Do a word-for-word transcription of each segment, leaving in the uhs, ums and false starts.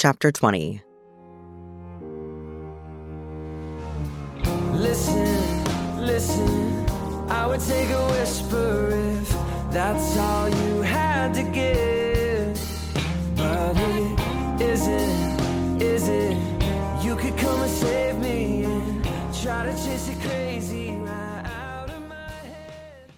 Chapter twenty. Listen, listen, I would take a whisper if that's all you had to give. But it isn't, is it? You could come and save me and try to chase it crazy right out of my head.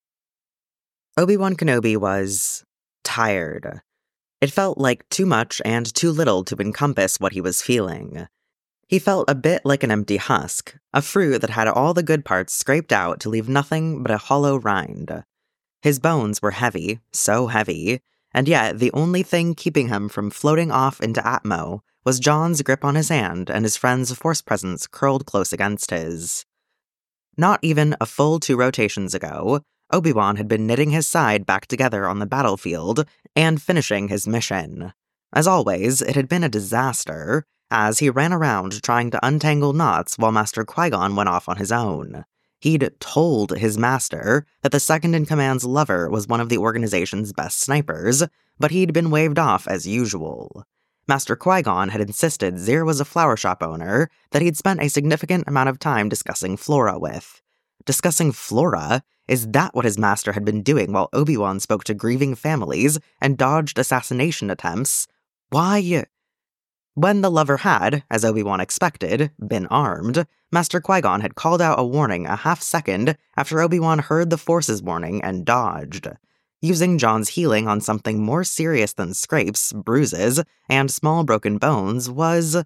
Obi-Wan Kenobi was tired. It felt like too much and too little to encompass what he was feeling. He felt a bit like an empty husk, a fruit that had all the good parts scraped out to leave nothing but a hollow rind. His bones were heavy, so heavy, and yet the only thing keeping him from floating off into Atmo was Jon's grip on his hand and his friend's force presence curled close against his. Not even a full two rotations ago, Obi-Wan had been knitting his side back together on the battlefield and finishing his mission. As always, it had been a disaster, as he ran around trying to untangle knots while Master Qui-Gon went off on his own. He'd told his master that the second-in-command's lover was one of the organization's best snipers, but he'd been waved off as usual. Master Qui-Gon had insisted Zir was a flower shop owner that he'd spent a significant amount of time discussing Flora with. Discussing Flora? Is that what his master had been doing while Obi-Wan spoke to grieving families and dodged assassination attempts? Why? When the lover had, as Obi-Wan expected, been armed, Master Qui-Gon had called out a warning a half-second after Obi-Wan heard the Force's warning and dodged. Using Jon's healing on something more serious than scrapes, bruises, and small broken bones was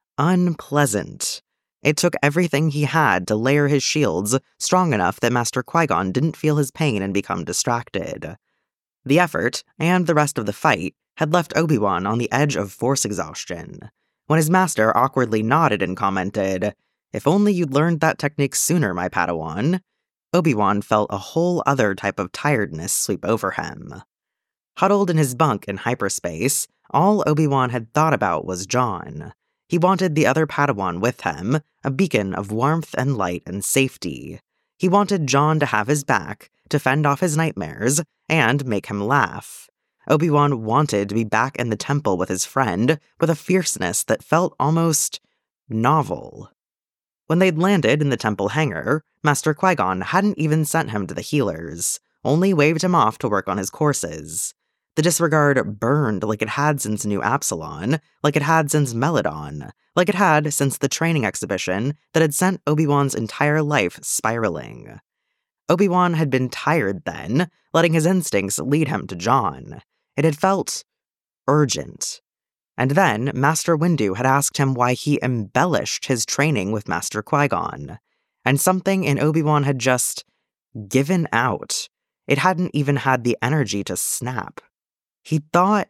unpleasant. It took everything he had to layer his shields strong enough that Master Qui-Gon didn't feel his pain and become distracted. The effort, and the rest of the fight, had left Obi-Wan on the edge of force exhaustion. When his master awkwardly nodded and commented, "If only you'd learned that technique sooner, my Padawan," Obi-Wan felt a whole other type of tiredness sweep over him. Huddled in his bunk in hyperspace, all Obi-Wan had thought about was Jon. He wanted the other Padawan with him, a beacon of warmth and light and safety. He wanted Jon to have his back, to fend off his nightmares, and make him laugh. Obi-Wan wanted to be back in the temple with his friend, with a fierceness that felt almost novel. When they'd landed in the temple hangar, Master Qui-Gon hadn't even sent him to the healers, only waved him off to work on his courses. The disregard burned like it had since New Absalon, like it had since Meladon, like it had since the training exhibition that had sent Obi-Wan's entire life spiraling. Obi-Wan had been tired then, letting his instincts lead him to Jon. It had felt urgent. And then Master Windu had asked him why he embellished his training with Master Qui-Gon. And something in Obi-Wan had just given out. It hadn't even had the energy to snap. He thought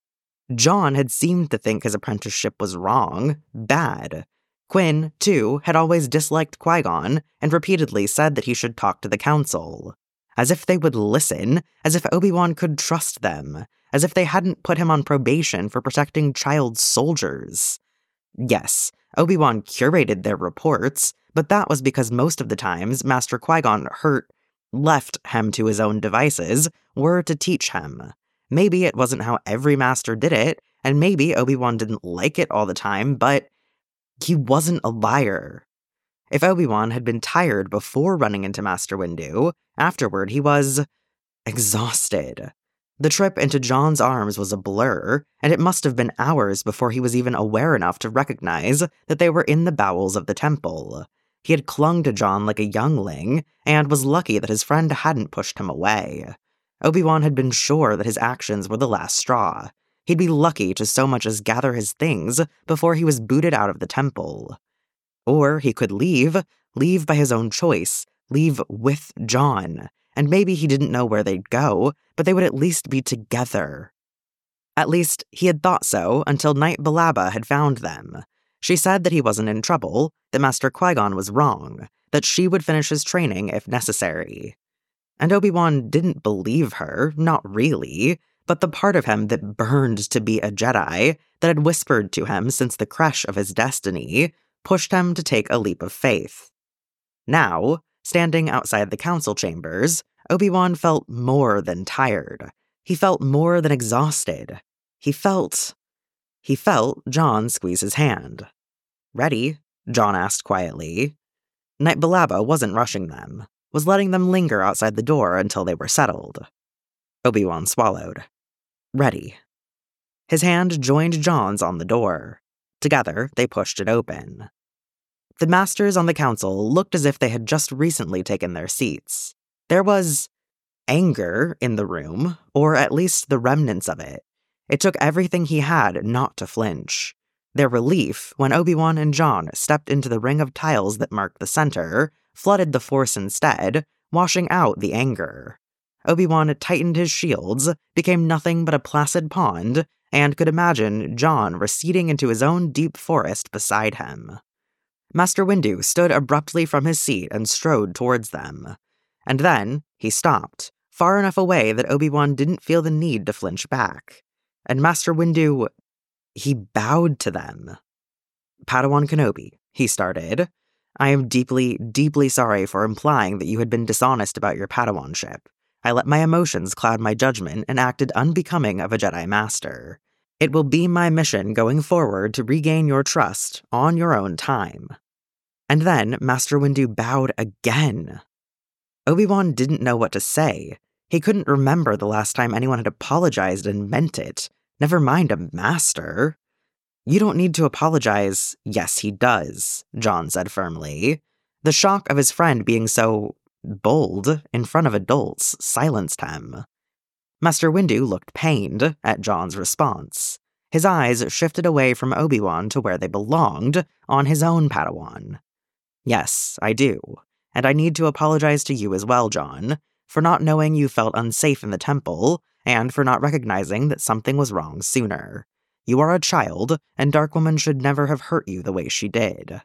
Jon had seemed to think his apprenticeship was wrong, bad. Quinn, too, had always disliked Qui-Gon and repeatedly said that he should talk to the Council. As if they would listen, as if Obi-Wan could trust them, as if they hadn't put him on probation for protecting child soldiers. Yes, Obi-Wan curated their reports, but that was because most of the times Master Qui-Gon hurt, left him to his own devices, were to teach him. Maybe it wasn't how every master did it, and maybe Obi-Wan didn't like it all the time, but he wasn't a liar. If Obi-Wan had been tired before running into Master Windu, afterward he was exhausted. The trip into Jon's arms was a blur, and it must have been hours before he was even aware enough to recognize that they were in the bowels of the temple. He had clung to Jon like a youngling, and was lucky that his friend hadn't pushed him away. Obi-Wan had been sure that his actions were the last straw. He'd be lucky to so much as gather his things before he was booted out of the temple. Or he could leave, leave by his own choice, leave with Jon, and maybe he didn't know where they'd go, but they would at least be together. At least, he had thought so until Knight Balaba had found them. She said that he wasn't in trouble, that Master Qui-Gon was wrong, that she would finish his training if necessary. And Obi-Wan didn't believe her, not really, but the part of him that burned to be a Jedi, that had whispered to him since the crush of his destiny, pushed him to take a leap of faith. Now, standing outside the council chambers, Obi-Wan felt more than tired. He felt more than exhausted. He felt... He felt John squeeze his hand. "Ready?" John asked quietly. Knight Balaba wasn't rushing them, was letting them linger outside the door until they were settled. Obi-Wan swallowed. "Ready." His hand joined John's on the door. Together, they pushed it open. The masters on the council looked as if they had just recently taken their seats. There was anger in the room, or at least the remnants of it. It took everything he had not to flinch. Their relief when Obi-Wan and John stepped into the ring of tiles that marked the center flooded the Force instead, washing out the anger. Obi-Wan tightened his shields, became nothing but a placid pond, and could imagine John receding into his own deep forest beside him. Master Windu stood abruptly from his seat and strode towards them. And then he stopped, far enough away that Obi-Wan didn't feel the need to flinch back. And Master Windu, he bowed to them. "Padawan Kenobi," he started, "I am deeply, deeply sorry for implying that you had been dishonest about your Padawanship. I let my emotions cloud my judgment and acted unbecoming of a Jedi Master. It will be my mission going forward to regain your trust on your own time." And then Master Windu bowed again. Obi-Wan didn't know what to say. He couldn't remember the last time anyone had apologized and meant it, never mind a master. "You don't need to apologize." "Yes, he does," John said firmly. The shock of his friend being so bold in front of adults silenced him. Master Windu looked pained at John's response. His eyes shifted away from Obi-Wan to where they belonged, on his own Padawan. "Yes, I do. And I need to apologize to you as well, John, for not knowing you felt unsafe in the temple, and for not recognizing that something was wrong sooner. You are a child, and Darkwoman should never have hurt you the way she did."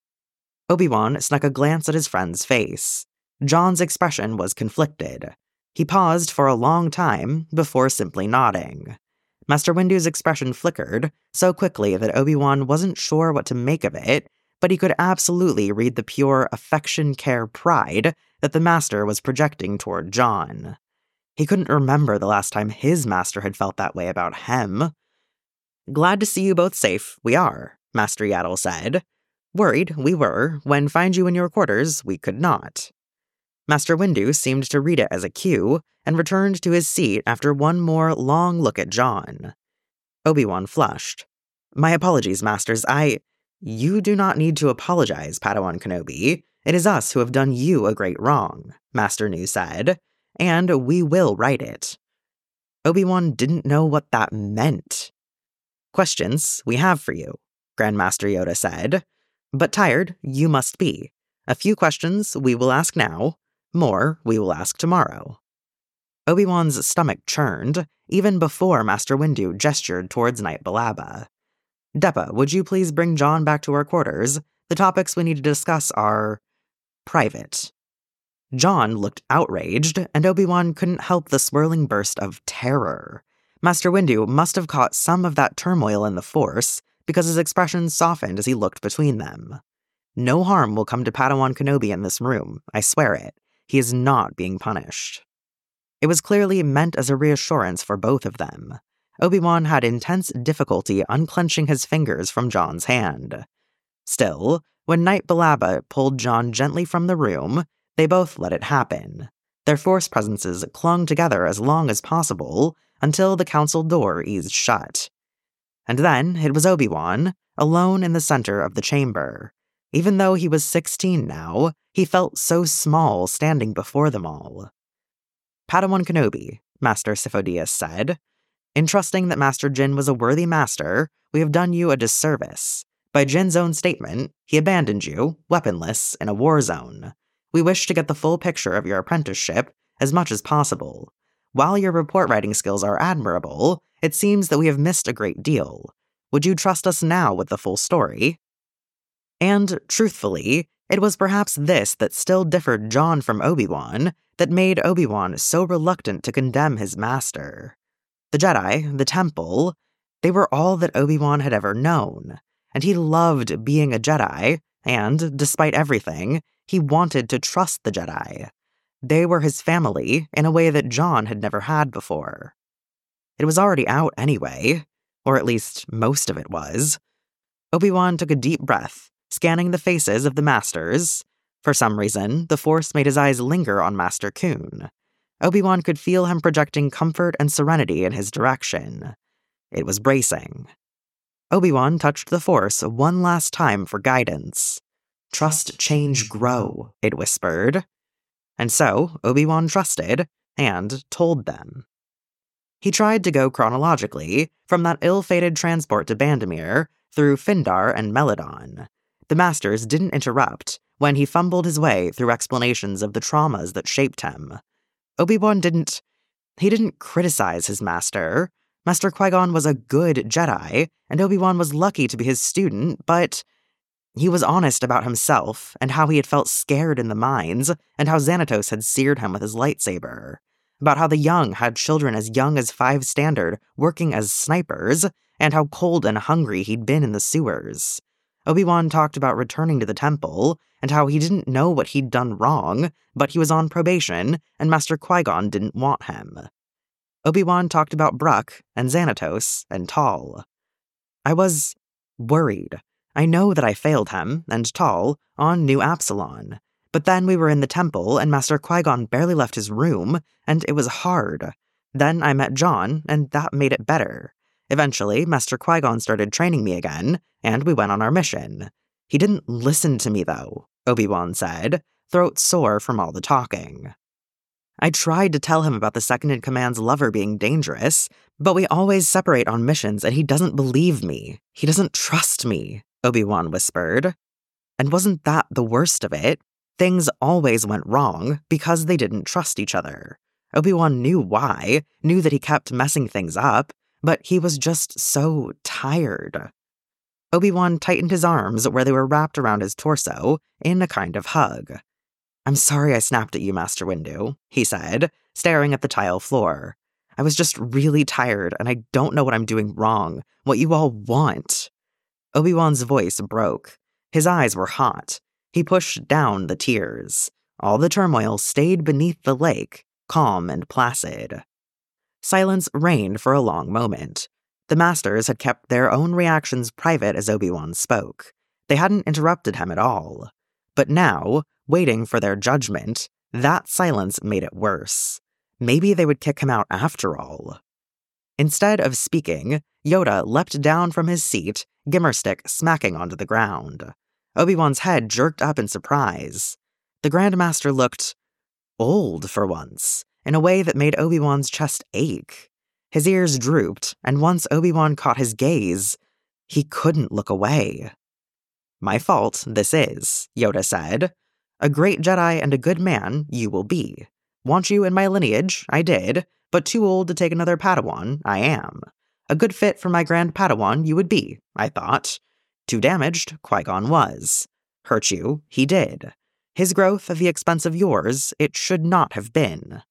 Obi-Wan snuck a glance at his friend's face. John's expression was conflicted. He paused for a long time before simply nodding. Master Windu's expression flickered so quickly that Obi-Wan wasn't sure what to make of it, but he could absolutely read the pure affection, care, pride that the Master was projecting toward John. He couldn't remember the last time his Master had felt that way about him. "Glad to see you both safe, we are," Master Yaddle said. "Worried, we were. When find you in your quarters, we could not." Master Windu seemed to read it as a cue, and returned to his seat after one more long look at John. Obi-Wan flushed. "My apologies, Masters, I—" "You do not need to apologize, Padawan Kenobi. It is us who have done you a great wrong," Master Nu said, "and we will right it." Obi-Wan didn't know what that meant. "Questions we have for you," Grandmaster Yoda said. "But tired you must be. A few questions we will ask now. More we will ask tomorrow." Obi-Wan's stomach churned, even before Master Windu gestured towards Knight Balaba. "Deppa, would you please bring John back to our quarters? The topics we need to discuss are private." John looked outraged, and Obi-Wan couldn't help the swirling burst of terror. Master Windu must have caught some of that turmoil in the Force, because his expression softened as he looked between them. "No harm will come to Padawan Kenobi in this room, I swear it. He is not being punished." It was clearly meant as a reassurance for both of them. Obi-Wan had intense difficulty unclenching his fingers from John's hand. Still, when Knight Balaba pulled John gently from the room, they both let it happen. Their Force presences clung together as long as possible until the council door eased shut. And then it was Obi-Wan, alone in the center of the chamber. Even though he was sixteen now, he felt so small standing before them all. "Padawan Kenobi," Master Sifo-Dyas said, "in trusting that Master Jin was a worthy master, we have done you a disservice. By Jin's own statement, he abandoned you, weaponless, in a war zone. We wish to get the full picture of your apprenticeship as much as possible. While your report writing skills are admirable, it seems that we have missed a great deal. Would you trust us now with the full story?" And, truthfully, it was perhaps this that still differed John from Obi-Wan, that made Obi-Wan so reluctant to condemn his master. The Jedi, the Temple, they were all that Obi-Wan had ever known, and he loved being a Jedi, and, despite everything, he wanted to trust the Jedi. They were his family in a way that John had never had before. It was already out anyway. Or at least most of it was. Obi-Wan took a deep breath, scanning the faces of the masters. For some reason, the Force made his eyes linger on Master Kun. Obi-Wan could feel him projecting comfort and serenity in his direction. It was bracing. Obi-Wan touched the Force one last time for guidance. "Trust, change, grow," it whispered. And so, Obi-Wan trusted, and told them. He tried to go chronologically, from that ill-fated transport to Bandamere, through Findar and Meladon. The Masters didn't interrupt when he fumbled his way through explanations of the traumas that shaped him. Obi-Wan didn't... He didn't criticize his master. Master Qui-Gon was a good Jedi, and Obi-Wan was lucky to be his student, but... He was honest about himself, and how he had felt scared in the mines, and how Xanatos had seared him with his lightsaber. About how the young had children as young as five standard working as snipers, and how cold and hungry he'd been in the sewers. Obi-Wan talked about returning to the temple, and how he didn't know what he'd done wrong, but he was on probation, and Master Qui-Gon didn't want him. Obi-Wan talked about Bruck, and Xanatos, and Tal. I was worried. I know that I failed him, and Tal, on New Absalon. But then we were in the temple, and Master Qui-Gon barely left his room, and it was hard. Then I met John, and that made it better. Eventually, Master Qui-Gon started training me again, and we went on our mission. He didn't listen to me, though, Obi-Wan said, throat sore from all the talking. I tried to tell him about the Second-in-Command's lover being dangerous, but we always separate on missions, and he doesn't believe me. He doesn't trust me, Obi-Wan whispered. And wasn't that the worst of it? Things always went wrong because they didn't trust each other. Obi-Wan knew why, knew that he kept messing things up, but he was just so tired. Obi-Wan tightened his arms where they were wrapped around his torso in a kind of hug. "I'm sorry I snapped at you, Master Windu," he said, staring at the tile floor. "I was just really tired, and I don't know what I'm doing wrong, what you all want." Obi-Wan's voice broke. His eyes were hot. He pushed down the tears. All the turmoil stayed beneath the lake, calm and placid. Silence reigned for a long moment. The Masters had kept their own reactions private as Obi-Wan spoke. They hadn't interrupted him at all. But now, waiting for their judgment, that silence made it worse. Maybe they would kick him out after all. Instead of speaking, Yoda leapt down from his seat, Gimmerstick smacking onto the ground. Obi-Wan's head jerked up in surprise. The Grand Master looked old for once, in a way that made Obi-Wan's chest ache. His ears drooped, and once Obi-Wan caught his gaze, he couldn't look away. "My fault, this is," Yoda said. "A great Jedi and a good man you will be. Want you in my lineage, I did, but too old to take another Padawan, I am. A good fit for my Grand Padawan you would be, I thought. Too damaged, Qui-Gon was. Hurt you, he did. His growth at the expense of yours, it should not have been."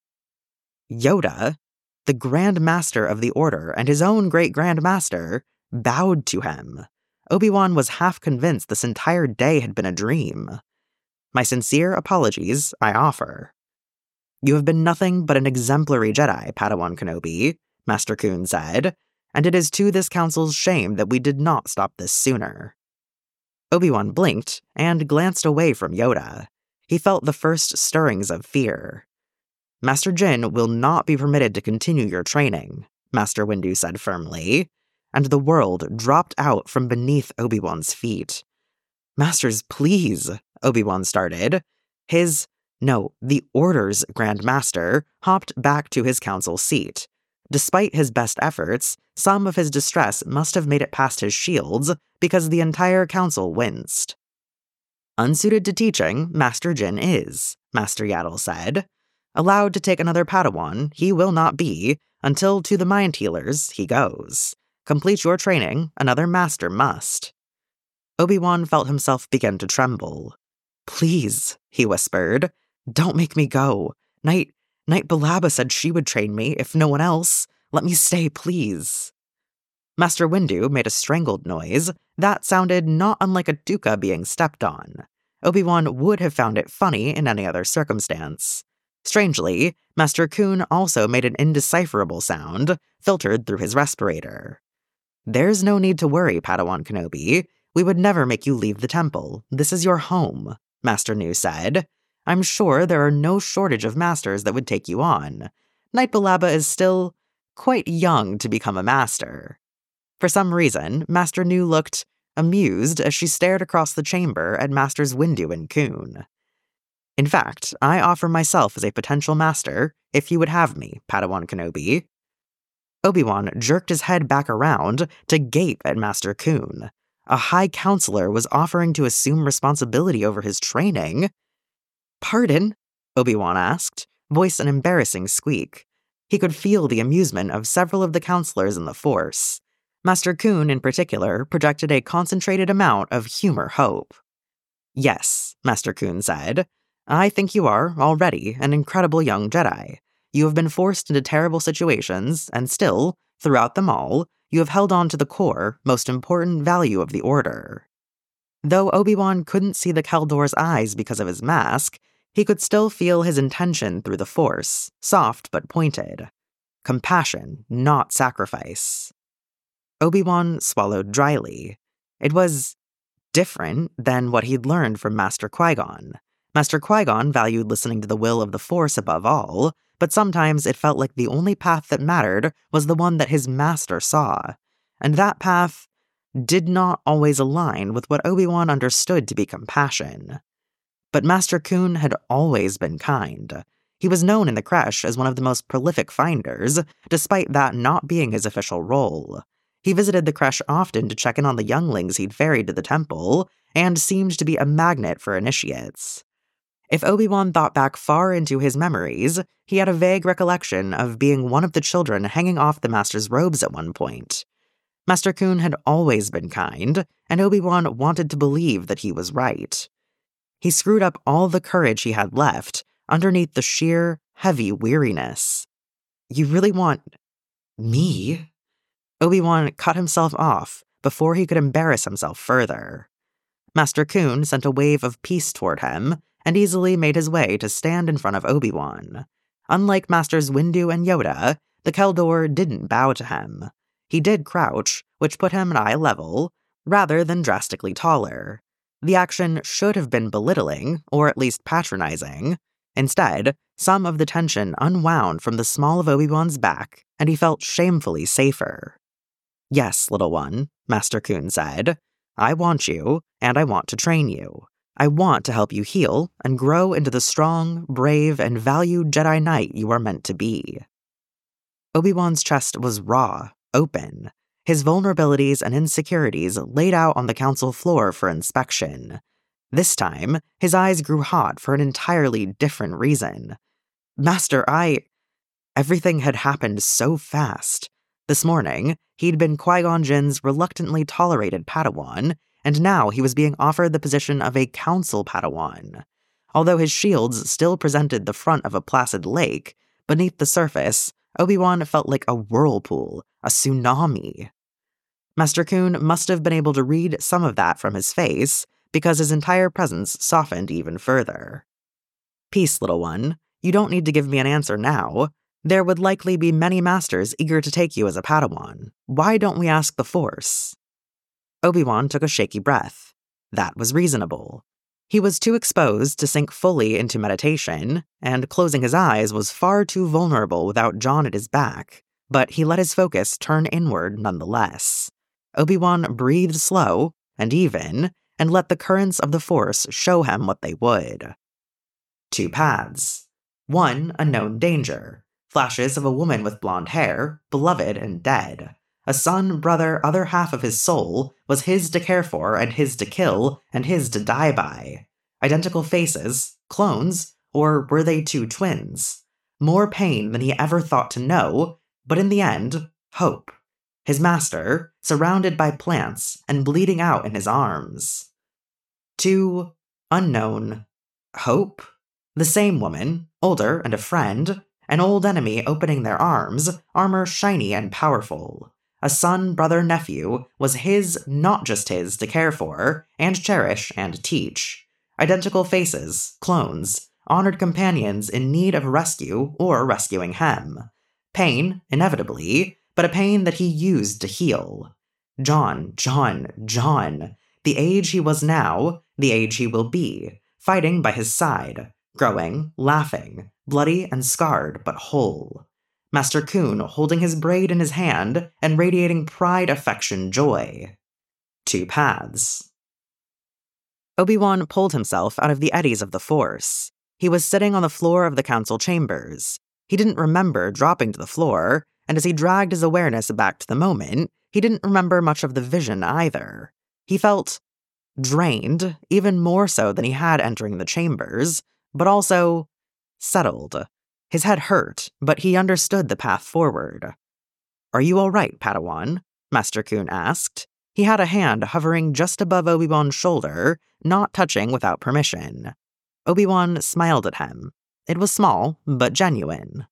Yoda, the Grand Master of the Order and his own great Grand Master, bowed to him. Obi-Wan was half convinced this entire day had been a dream. "My sincere apologies I offer." "You have been nothing but an exemplary Jedi, Padawan Kenobi," Master Kun said, "and it is to this council's shame that we did not stop this sooner." Obi-Wan blinked and glanced away from Yoda. He felt the first stirrings of fear. "Master Jin will not be permitted to continue your training," Master Windu said firmly, and the world dropped out from beneath Obi-Wan's feet. "Masters, please," Obi-Wan started. His, no, the Order's Grand Master hopped back to his council seat. Despite his best efforts, some of his distress must have made it past his shields because the entire council winced. "Unsuited to teaching, Master Jin is," Master Yaddle said. "Allowed to take another Padawan, he will not be, until to the Mind Healers he goes. Complete your training, another master must." Obi-Wan felt himself begin to tremble. "Please," he whispered, "don't make me go. Knight, Knight Balaba said she would train me, if no one else. Let me stay, please." Master Windu made a strangled noise that sounded not unlike a Dooka being stepped on. Obi-Wan would have found it funny in any other circumstance. Strangely, Master Kun also made an indecipherable sound, filtered through his respirator. "There's no need to worry, Padawan Kenobi. We would never make you leave the temple. This is your home," Master Nu said. "I'm sure there are no shortage of masters that would take you on. Knight Balaba is still quite young to become a master." For some reason, Master Nu looked amused as she stared across the chamber at Masters Windu and Kun. "In fact, I offer myself as a potential master, if you would have me, Padawan Kenobi." Obi-Wan jerked his head back around to gape at Master Kun. A High Counselor was offering to assume responsibility over his training. "Pardon?" Obi-Wan asked, voice an embarrassing squeak. He could feel the amusement of several of the counselors in the Force. Master Kun, in particular, projected a concentrated amount of humor hope. "Yes," Master Kun said. "I think you are, already, an incredible young Jedi. You have been forced into terrible situations, and still, throughout them all, you have held on to the core, most important value of the Order." Though Obi-Wan couldn't see the Keldor's eyes because of his mask, he could still feel his intention through the Force, soft but pointed. Compassion, not sacrifice. Obi-Wan swallowed dryly. It was different than what he'd learned from Master Qui-Gon. Master Qui-Gon valued listening to the will of the Force above all, but sometimes it felt like the only path that mattered was the one that his master saw. And that path did not always align with what Obi-Wan understood to be compassion. But Master Kun had always been kind. He was known in the creche as one of the most prolific finders, despite that not being his official role. He visited the creche often to check in on the younglings he'd ferried to the temple, and seemed to be a magnet for initiates. If Obi-Wan thought back far into his memories, he had a vague recollection of being one of the children hanging off the Master's robes at one point. Master Kun had always been kind, and Obi-Wan wanted to believe that he was right. He screwed up all the courage he had left underneath the sheer, heavy weariness. "You really want me?" Obi-Wan cut himself off before he could embarrass himself further. Master Kun sent a wave of peace toward him, and easily made his way to stand in front of Obi-Wan. Unlike Masters Windu and Yoda, the Keldor didn't bow to him. He did crouch, which put him at eye level, rather than drastically taller. The action should have been belittling, or at least patronizing. Instead, some of the tension unwound from the small of Obi-Wan's back, and he felt shamefully safer. "Yes, little one," Master Kun said. "I want you, and I want to train you. I want to help you heal and grow into the strong, brave, and valued Jedi Knight you are meant to be." Obi-Wan's chest was raw, open, his vulnerabilities and insecurities laid out on the council floor for inspection. This time, his eyes grew hot for an entirely different reason. "Master, I..." Everything had happened so fast. This morning, he'd been Qui-Gon Jinn's reluctantly tolerated Padawan, and now he was being offered the position of a council Padawan. Although his shields still presented the front of a placid lake, beneath the surface, Obi-Wan felt like a whirlpool, a tsunami. Master Kun must have been able to read some of that from his face, because his entire presence softened even further. "Peace, little one. You don't need to give me an answer now. There would likely be many masters eager to take you as a Padawan. Why don't we ask the Force?" Obi-Wan took a shaky breath. That was reasonable. He was too exposed to sink fully into meditation, and closing his eyes was far too vulnerable without Jon at his back, but he let his focus turn inward nonetheless. Obi-Wan breathed slow and even, and let the currents of the Force show him what they would. Two paths. One, a known danger. Flashes of a woman with blonde hair, beloved and dead. A son, brother, other half of his soul was his to care for and his to kill and his to die by. Identical faces, clones, or were they two twins? More pain than he ever thought to know, but in the end, hope. His master, surrounded by plants and bleeding out in his arms. Two, unknown, hope? The same woman, older and a friend, an old enemy opening their arms, armor shiny and powerful. A son, brother, nephew was his, not just his, to care for, and cherish, and teach. Identical faces, clones, honored companions in need of rescue or rescuing him. Pain, inevitably, but a pain that he used to heal. Jon, Jon, Jon. The age he was now, the age he will be, fighting by his side, growing, laughing, bloody and scarred but whole. Master Khun holding his braid in his hand and radiating pride, affection, joy. Two paths. Obi-Wan pulled himself out of the eddies of the Force. He was sitting on the floor of the council chambers. He didn't remember dropping to the floor, and as he dragged his awareness back to the moment, he didn't remember much of the vision either. He felt drained, even more so than he had entering the chambers, but also settled. His head hurt, but he understood the path forward. "Are you all right, Padawan?" Master Khun asked. He had a hand hovering just above Obi-Wan's shoulder, not touching without permission. Obi-Wan smiled at him. It was small, but genuine.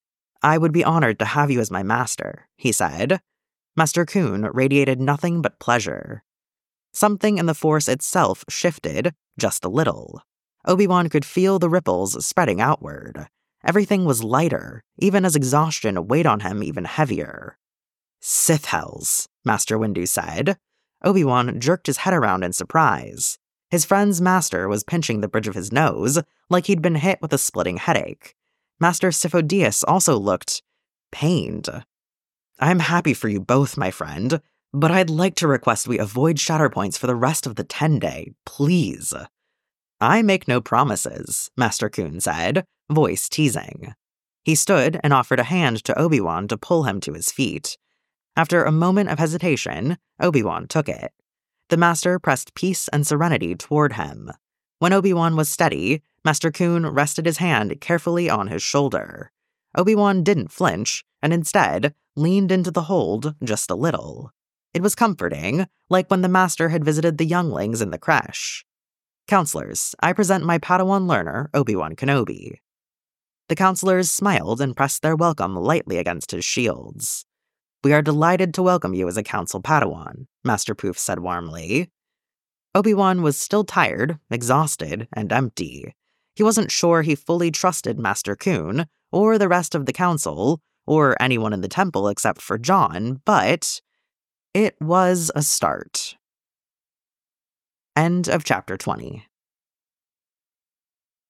"I would be honored to have you as my master," he said. Master Khun radiated nothing but pleasure. Something in the Force itself shifted, just a little. Obi-Wan could feel the ripples spreading outward. Everything was lighter, even as exhaustion weighed on him even heavier. "Sith Hells," Master Windu said. Obi-Wan jerked his head around in surprise. His friend's master was pinching the bridge of his nose, like he'd been hit with a splitting headache. Master Sifo-Dyas also looked pained. "I'm happy for you both, my friend, but I'd like to request we avoid Shatterpoints for the rest of the ten-day, please." "I make no promises," Master Khun said, voice teasing. He stood and offered a hand to Obi-Wan to pull him to his feet. After a moment of hesitation, Obi-Wan took it. The Master pressed peace and serenity toward him. When Obi-Wan was steady, Master Khun rested his hand carefully on his shoulder. Obi-Wan didn't flinch, and instead leaned into the hold just a little. It was comforting, like when the Master had visited the younglings in the creche. "Counselors, I present my Padawan learner, Obi-Wan Kenobi." The counselors smiled and pressed their welcome lightly against his shields. "We are delighted to welcome you as a council Padawan," Master Poof said warmly. Obi-Wan was still tired, exhausted, and empty. He wasn't sure he fully trusted Master Khun, or the rest of the council, or anyone in the temple except for Jon, but it was a start. End of chapter twenty.